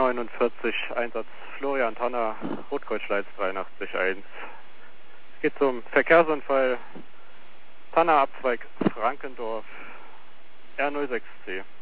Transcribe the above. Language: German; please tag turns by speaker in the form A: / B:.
A: U49, Einsatz Florian Tanner, Rotkreuzschleiz 83.1. Es geht zum Verkehrsunfall Tanner Abzweig Frankendorf R06C.